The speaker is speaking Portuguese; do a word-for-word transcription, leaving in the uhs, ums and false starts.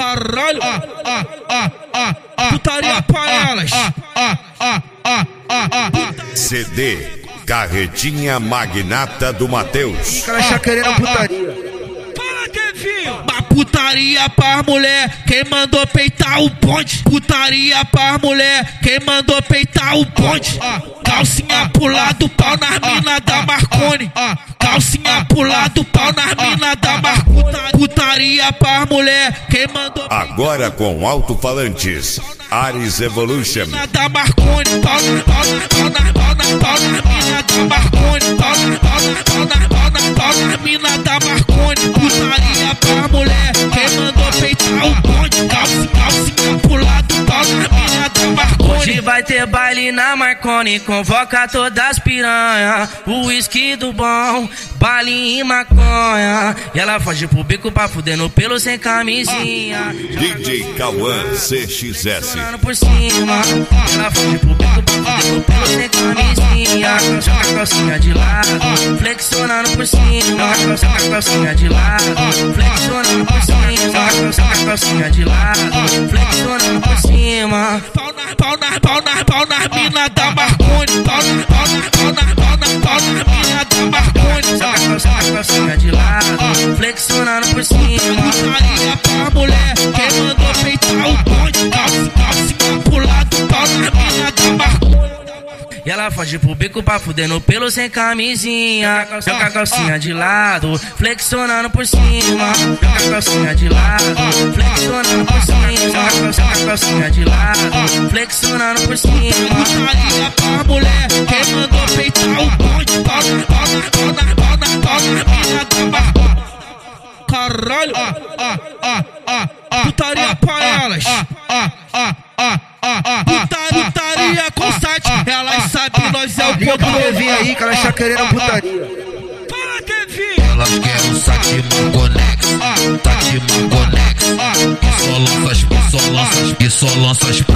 Caralho, ah, ah, ah, ah, ah, putaria pra elas. Ah, ah, ah, ah, ah, ah. C D Carretinha Magnata do Mateus. Aquela chaqueira putaria. Uma putaria pra mulher, quem mandou peitar o bonde. Putaria pra mulher, quem mandou peitar o bonde. Calcinha pro lado, pau nas mina da Marconi. Calcinha pro lado, pau nas mina da Marconi. Putaria pra mulher, quem mandou. Agora com alto-falantes, Ares Evolution. Da Marconi, pau na, pau na, pau na, pau na, pau na mina da Marconi. Pau na, pau na, pau na, pau na, pau na mina da Marconi. Putaria pra mulher, quem mandou peitar o bonde. Calcinha, calcinha pro lado, pau na mina da Marconi. Hoje vai ter baile na Marconi, convoca todas as piranha. O uísque do bom, baile e maconha. E ela foge pro bico pra fuder no pelo sem camisinha. D J Cauã C X S. Por cima, ela foge pro bico pra fuder no pelo sem camisinha. Joga a calcinha de lado, flexionando por cima. Joga a calcinha de lado, flexionando por cima. Joga a calcinha de lado, flexionando por cima. Pau na, pau na, pau na, pau na mina da Marconi. Pau na, pau na, pau na, pau na, pau na mina da Marconi. Joga a calcinha de lado, flexionando por cima. Putaria pra mulher, quem mandou peitar o bonde. Calcinha, calcinha pro lado, pau na mina da Marconi. E ela foge pro bico pra fuder no pelo sem camisinha. Joga a calcinha de lado, flexionando por cima. Joga a calcinha de lado, flexionando por cima. Joga a calcinha de lado, flexionando por cima. Putaria pra mulher, quem mandou peitar o bonde. Pau na, pau na, pau na, pau na, pau na mina da Marconi. Caralho, ah, ah, ah, ah, ah, putaria pra elas. Ah, ah, ah, ah, ah, ah, putaria, putaria com site. Elas sabem, nós é o Liga pro poder. Levinho aí, aquela chaqueira putaria. Fala, Kevin. Elas querem o saque Marconex, saque Marconex. Que só lança as, que só lança as, que só lança as